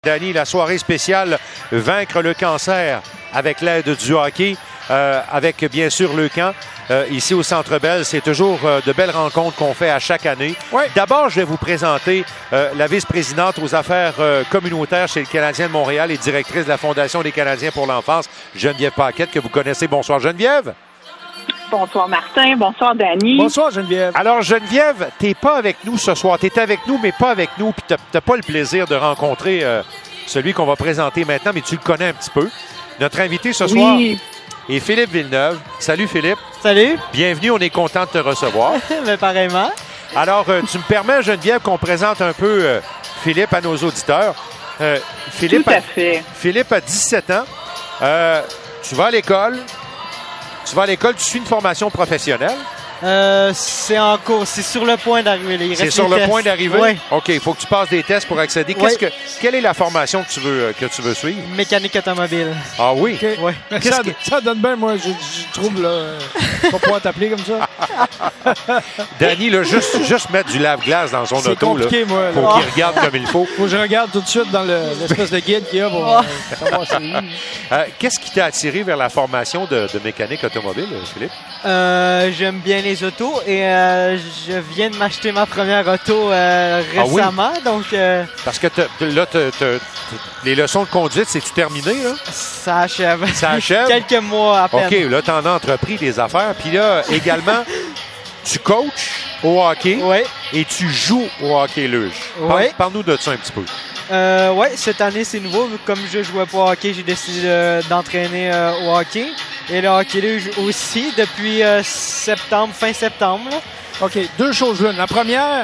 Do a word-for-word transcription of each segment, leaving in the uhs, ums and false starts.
Danny, la soirée spéciale Vaincre le cancer avec l'aide du hockey, euh, avec bien sûr Leucan. Euh, ici au Centre Bell, c'est toujours euh, de belles rencontres qu'on fait à chaque année. Oui. D'abord, je vais vous présenter euh, la vice-présidente aux affaires euh, communautaires chez le Canadien de Montréal et directrice de la Fondation des Canadiens pour l'enfance, Geneviève Paquette, que vous connaissez. Bonsoir Geneviève. Bonsoir Martin, bonsoir Danny. Bonsoir Geneviève. Alors Geneviève, t'es pas avec nous ce soir. T'es avec nous, mais pas avec nous. Puis t'as, t'as pas le plaisir de rencontrer euh, celui qu'on va présenter maintenant, mais tu le connais un petit peu. Notre invité ce soir Oui. est Philippe Villeneuve. Salut Philippe. Salut. Bienvenue, on est content de te recevoir. Mais pareillement. Alors, euh, tu me permets, Geneviève, qu'on présente un peu euh, Philippe à nos auditeurs. Euh, Philippe, Tout à a, fait. Philippe a dix-sept ans. Euh, tu vas à l'école. Tu vas à l'école, tu suis une formation professionnelle. Euh, c'est en cours, c'est sur le point d'arriver. Il C'est reste sur les le tests. point d'arriver? Oui. OK, il faut que tu passes des tests pour accéder. Qu'est-ce que, quelle est la formation que tu veux, euh, que tu veux suivre? Mécanique automobile. Ah oui? Okay. Ouais. Qu'est-ce Ça, que- ça donne bien, moi, je, je trouve, là, euh, pas pouvoir t'appeler comme ça. Danny, là, juste, juste mettre du lave-glace dans son C'est auto, là, compliqué, moi. là. pour qu'il regarde comme il faut. Faut que je regarde tout de suite dans le- l'espèce de guide qu'il y a pour euh, savoir c'est où. Euh, qu'est-ce qui t'a attiré vers la formation de, de mécanique automobile, euh, Philippe? Euh, j'aime bien les autos et euh, je viens de m'acheter ma première auto euh, Ah oui? récemment. Donc, euh, Parce que t'as- là, t'as- t'as- les leçons de conduite, c'est-tu terminé, là? ça achève. Ça achève? Quelques mois à peine. OK, là, t'en as entrepris des affaires. Puis là, également, tu coaches au hockey Oui. et tu joues au hockey luge. Parle- Ouais. Parle-nous de ça un petit peu. Euh, ouais, cette année, c'est nouveau. Comme je jouais pas au hockey, j'ai décidé de- d'entraîner euh, au hockey. Et le hockey luge aussi depuis euh, septembre, fin septembre. là. OK, deux choses l'une. La première,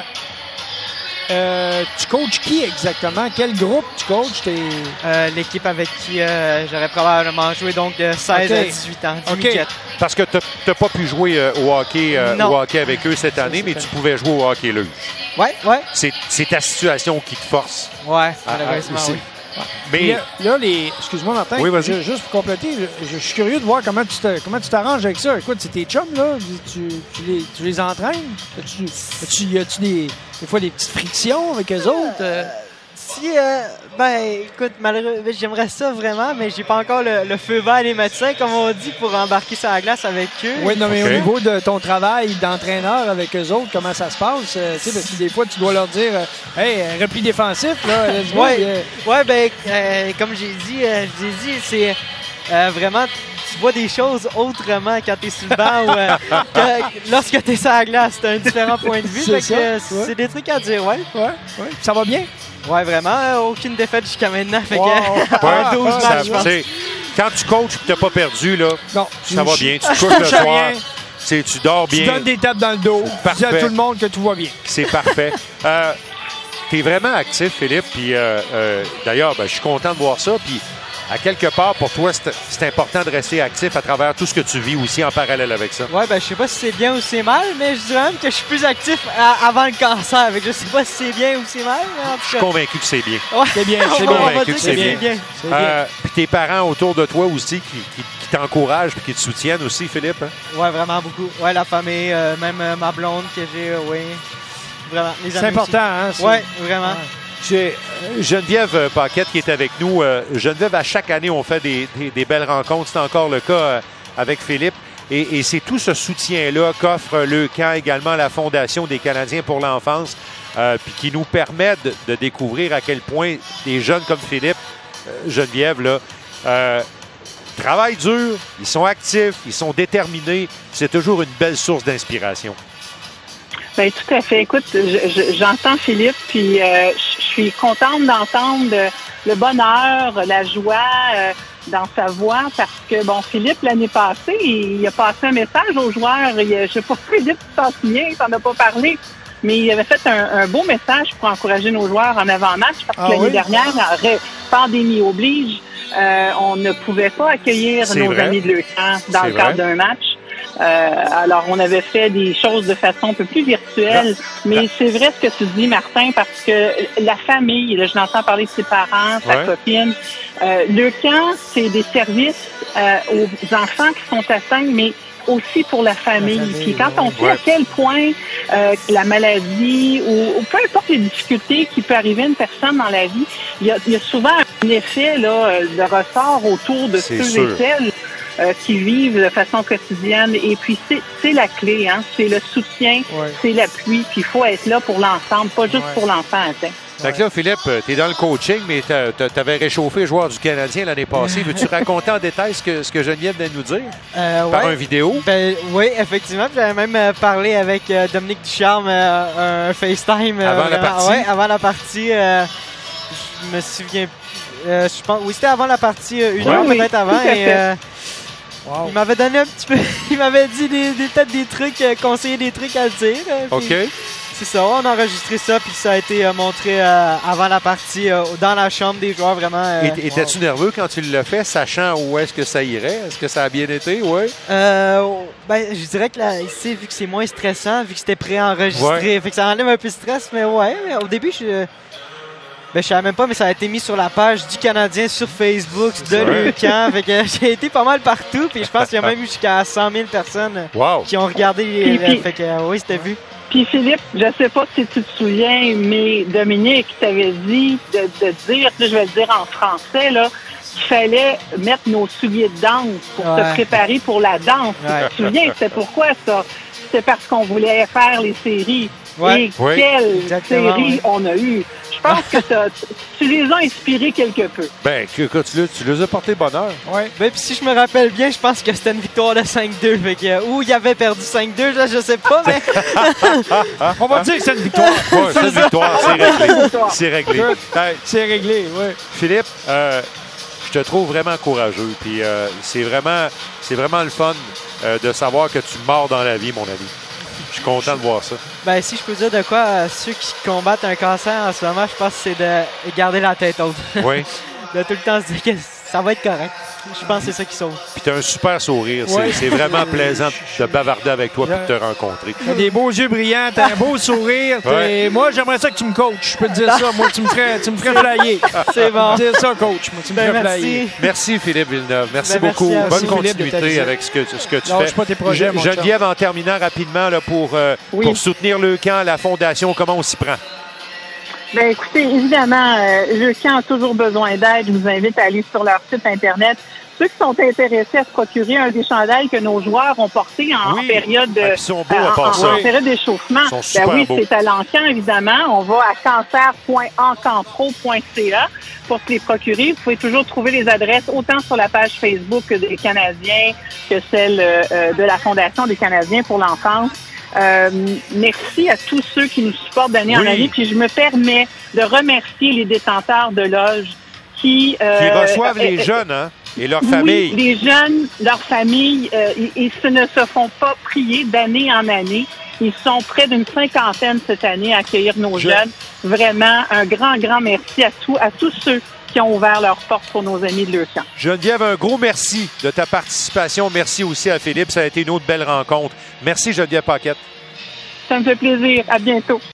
euh, tu coaches qui exactement? Quel groupe tu coaches? T'es... Euh, L'équipe avec qui euh, j'aurais probablement joué, donc de seize Ok. à dix-huit ans. du Ok. midget. Parce que t'as t'as pas pu jouer euh, au, hockey, euh, Non. au hockey avec eux cette année, mais tu pouvais jouer au hockey luge. Ouais, ouais, C'est c'est ta situation qui te force. ouais, Ah, malheureusement, ah, c'est- oui. Mais Là, là, les... Excuse-moi, Martin. Oui, vas-y. Je- juste pour compléter, je, je suis curieux de voir comment tu te- comment tu t'arranges avec ça. Écoute, c'est tes chums, là. Tu, tu les, tu les entraînes? As-tu, as-tu, y a-tu des, des fois des petites frictions avec eux autres? Euh, Si, euh, ben, écoute, malheureux, j'aimerais ça vraiment, mais j'ai pas encore le, le feu vert des médecins, comme on dit, pour embarquer sur la glace avec eux. Oui, non, mais Ok. au niveau de ton travail d'entraîneur avec eux autres, comment ça se passe? Euh, tu sais, parce que des fois, tu dois leur dire, euh, hey, un repli défensif, là, let's go. Ouais, Euh, ouais, ben, euh, comme j'ai dit, euh, je l'ai dit, c'est euh, vraiment, tu vois des choses autrement quand t'es sur le banc ou euh, que- lorsque t'es sur la glace, t'as un différent point de vue. C'est fait ça, que, euh, ouais. c'est des trucs à dire, ouais. ouais, ouais. Ça va bien? Ouais, vraiment, euh, aucune défaite jusqu'à maintenant. Fait que, Wow. en douze ça- matchs, je pense. c'est- quand tu coaches et que t'as pas perdu, là, Non. ça va je- bien. Tu te je couches le touche à soir, rien. c'est- tu dors Tu bien. donnes des tapes dans le dos. Tu dis à Parfait. tout le monde que tout va bien. C'est parfait. Euh, tu es vraiment actif, Philippe. Puis euh, euh, d'ailleurs, ben, je suis content de voir ça. Puis à quelque part, pour toi, c'est c'est important de rester actif à travers tout ce que tu vis aussi en parallèle avec ça. Ouais, ben je sais pas si c'est bien ou c'est mal, mais je dirais même que je suis plus actif à- avant le cancer. Fait que je sais pas si c'est bien ou c'est mal, mais en Je tout suis cas. convaincu que c'est bien. Ouais. C'est bien, On c'est va- bien. on va Convaincu dire que que c'est c'est bien. bien. C'est bien. Euh, puis tes parents autour de toi aussi qui, qui- qui t'encouragent et qui te soutiennent aussi, Philippe. hein? Ouais, vraiment beaucoup. Ouais, la famille, euh, même euh, ma blonde que j'ai, euh, oui. Vraiment. Les C'est amis important, hein? aussi. ça. Ouais, vraiment. J'ai euh, Geneviève euh, Paquette qui est avec nous. Euh, Geneviève, à chaque année, on fait des, des- des belles rencontres. C'est encore le cas euh, avec Philippe. Et, et c'est tout ce soutien-là qu'offre Leucan, également la Fondation des Canadiens pour l'enfance, euh, puis qui nous permet de, de découvrir à quel point des jeunes comme Philippe, euh, Geneviève, là, euh, travaillent dur, ils sont actifs, ils sont déterminés. C'est toujours une belle source d'inspiration. Ben, tout à fait. Écoute, je- je- j'entends Philippe, puis euh, je suis contente d'entendre le bonheur, la joie euh, dans sa voix, parce que, bon, Philippe, l'année passée, il, il a passé un message aux joueurs. Il, a- je sais pas, Philippe, tu t'en souviens, t'en as pas parlé, mais il avait fait un, un beau message pour encourager nos joueurs en avant-match, parce que Ah l'année oui? dernière, en ré- pandémie oblige, euh, on ne pouvait pas accueillir C'est nos vrai. amis de Leucan dans C'est le cadre vrai. d'un match. Euh, alors, on avait fait des choses de façon un peu plus virtuelle, mais c'est vrai ce que tu dis, Martin, parce que la famille, là, je l'entends parler de ses parents, sa Ouais. copine. Euh, Leucan, c'est des services euh, aux enfants qui sont atteints, mais aussi pour la famille. La famille, Puis quand ouais. on sait ouais. à quel point euh, la maladie ou, ou peu importe les difficultés qui peuvent arriver à une personne dans la vie, il y a, il y a souvent un effet là, de ressort autour de c'est ceux sûr. et celles euh, qui vivent de façon quotidienne. Et puis, c'est, c'est la clé, hein? C'est le soutien, ouais. c'est l'appui. Puis, il faut être là pour l'ensemble, pas juste ouais. pour l'enfant atteint. Fait que là, Philippe, tu es dans le coaching, mais tu avais réchauffé le joueur du Canadien l'année passée. Veux-tu raconter en détail ce que, ce que Geneviève vient de nous dire? Euh, Par ouais. une vidéo? Ben, oui, effectivement. J'avais même euh, parlé avec euh, Dominique Ducharme, euh, un FaceTime. Euh, avant vraiment, la partie? Oui, avant la partie. Euh, je me souviens. Euh, je pense, oui, c'était avant la partie, euh, une ouais, heure oui, peut-être avant. Et, euh, wow. Il m'avait donné un petit peu. Il m'avait dit des, des, peut-être des trucs, euh, conseillé des trucs à dire. Euh, OK. C'est ça, on a enregistré ça, puis ça a été euh, montré euh, avant la partie, euh, dans la chambre des joueurs, vraiment. Euh, Et, étais-tu wow. nerveux quand tu l'as fait, sachant où est-ce que ça irait? Est-ce que ça a bien été, oui? Euh, ben, je dirais que là, ici, vu que c'est moins stressant, vu que c'était préenregistré, ouais. fait que ça enlève un peu de stress, mais ouais, mais au début, je... Ben, je savais même pas, mais ça a été mis sur la page du Canadien sur Facebook de Leucan. Fait que j'ai été pas mal partout, puis je pense qu'il y a même eu jusqu'à cent mille personnes wow. qui ont regardé. Puis, les, puis, fait que euh, oui, c'était vu. Puis Philippe, je sais pas si tu te souviens, mais Dominique t'avait dit de, de dire, là, je vais le dire en français, là, qu'il fallait mettre nos souliers de danse pour ouais. se préparer pour la danse. Ouais. Tu te souviens, c'était pourquoi ça? C'était parce qu'on voulait faire les séries. Ouais. Et oui. quelles Exactement, séries ouais. on a eues. Je pense que tu les as inspirés quelque peu. Ben, écoute, tu, tu les as portés bonheur. Oui. Ben, puis si je me rappelle bien, je pense que c'était une victoire de cinq deux. Fait que, ou il avait perdu cinq deux, là, je sais pas, mais. On va dire que c'est une victoire. Oui, c'est une victoire, c'est réglé. C'est réglé. C'est réglé, oui. Philippe, euh, je te trouve vraiment courageux. Puis euh, c'est vraiment, c'est vraiment le fun euh, de savoir que tu mords dans la vie, mon ami. Je suis content de voir ça. Ben, si je peux dire de quoi, euh, ceux qui combattent un cancer en ce moment, je pense que c'est de garder la tête haute. Oui. De tout le temps se dire que ça va être correct. Je pense que c'est ça qui sauve. Puis tu as un super sourire. Ouais. C'est, c'est vraiment plaisant de bavarder avec toi et de te rencontrer. Tu as des beaux yeux brillants, tu as un beau sourire. Ouais. Moi, j'aimerais ça que tu me coaches. Je peux te dire ça. Moi, tu me ferais, tu me ferais flyer. C'est bon. Tu me dire ça, coach. Moi, tu me ben, ferais merci. flyer. Merci, Philippe Villeneuve. Merci ben, beaucoup. merci Bonne vous, continuité Philippe, avec ce que, ce que tu non, fais. Je pas tes projets, Je, Geneviève, en terminant rapidement là, pour, euh, oui. pour soutenir Leucan, la Fondation, comment on s'y prend? Bien, écoutez, évidemment, euh, Leucan a toujours besoin d'aide. Je vous invite à aller sur leur site Internet. Ceux qui sont intéressés à se procurer un des chandails que nos joueurs ont portés en, oui. en période de, ah, ils sont beaux euh, à part en, ça. en période d'échauffement. Ils sont super ben oui, beaux. c'est à l'Encan, évidemment. On va à cancer point encanpro point c a pour se les procurer. Vous pouvez toujours trouver les adresses autant sur la page Facebook des Canadiens que celle euh, de la Fondation des Canadiens pour l'enfance. Euh, merci à tous ceux qui nous supportent d'année oui. en année. Puis je me permets de remercier les détenteurs de loges qui... Euh, qui reçoivent euh, les euh, jeunes, hein? Et leurs familles. Oui, les jeunes, leurs familles, euh, ils, ils ne se font pas prier d'année en année. Ils sont près d'une cinquantaine cette année à accueillir nos Je... jeunes. Vraiment, un grand, grand merci à, tout, à tous ceux qui ont ouvert leurs portes pour nos amis de Leucan. Geneviève, un gros merci de ta participation. Merci aussi à Philippe. Ça a été une autre belle rencontre. Merci, Geneviève Paquette. Ça me fait plaisir. À bientôt.